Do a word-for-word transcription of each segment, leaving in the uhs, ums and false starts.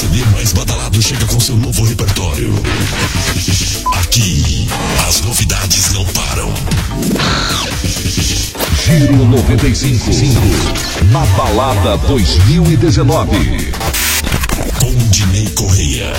C D mais badalado chega com seu novo repertório. Aqui, as novidades não param. Giro noventa e cinco, na balada dois mil e dezenove. Com Dinei Correia.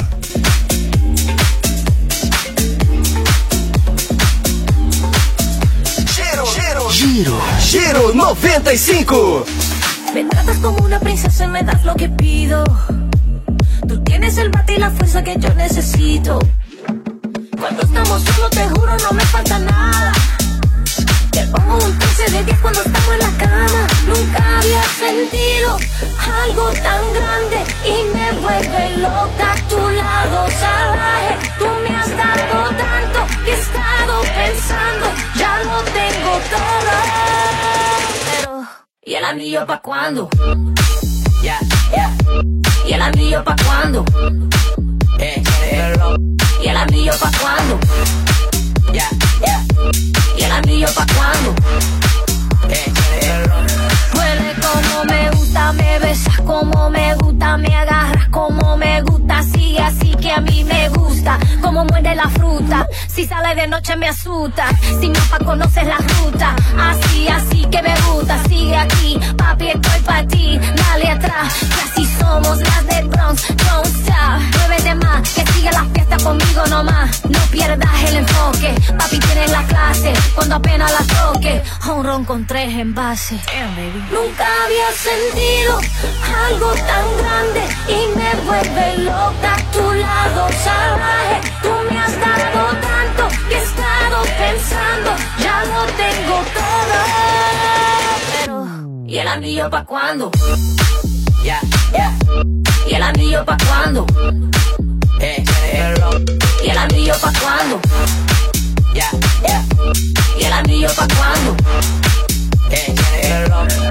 Giro, giro, giro, giro noventa y cinco. Me tratas como una princesa y me das lo que pido. Tú tienes el bate y la fuerza que yo necesito. Cuando estamos solos te juro no me falta nada. Te pongo un trece de diez cuando estamos en la cama. Nunca había sentido algo tan grande y me vuelve loca a tu lado salvaje. Tú me has dado tanto que he estado pensando, ya lo tengo todo. Pero, ¿y el anillo pa' cuándo? Yeah, yeah. ¿Y el anillo pa' cuándo? Eh, eh. ¿Y el anillo pa' cuándo? Yeah, yeah. ¿Y el anillo pa' cuándo? Eh, eh. Huele como me gusta, me besas como me gusta, me agarras como me gusta, sigue así que a mí me gusta, como muerde la fruta, si sale de noche me asusta, sin mapa conoces la ruta, así, así que me gusta, sigue aquí, papi estoy pa' ti, dale atrás, que así somos las del Bronx, don't stop, muévete más, que siga la fiesta conmigo nomás, no pierdas el enfoque, papi tienes la clase, cuando apenas la toque, un ron con tres envases. Damn, baby. Nunca había sentido algo tan grande y me vuelve loca a tu lado salvaje. Tú me has dado tanto que he estado pensando, ya lo tengo todo. Pero, ¿y el anillo pa' cuándo? Yeah, yeah. ¿Y el anillo pa' cuándo? Eh, eh. ¿Y el anillo pa' cuándo? Yeah, yeah. ¿Y el anillo pa' cuándo? Eh, eh.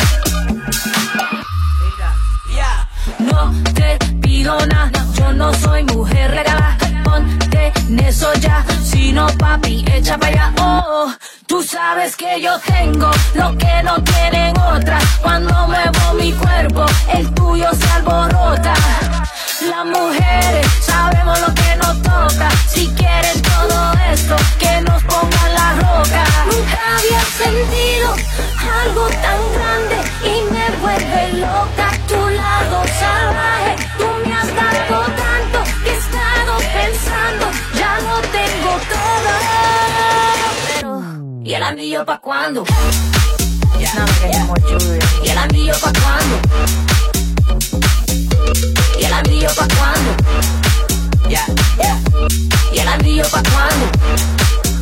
No te pido nada, yo no soy mujer regalada. Ponte en eso ya, si no papi, echa pa' allá. Oh, tú sabes que yo tengo lo que no tienen otras. Cuando muevo mi cuerpo, el tuyo se alborota. Las mujeres sabemos lo que nos toca. Si quieren todo esto, que nos pongan la roca. Nunca había sentido algo tan grande y me vuelve loca a tu lado salvaje. Tú me has dado tanto que he estado pensando, ya lo tengo todo. Pero, ¿y el anillo pa' cuándo? Yeah, ¿Y el anillo pa' cuándo? ¿Y el anillo pa' cuándo? yeah, yeah. ¿Y el anillo pa' cuándo?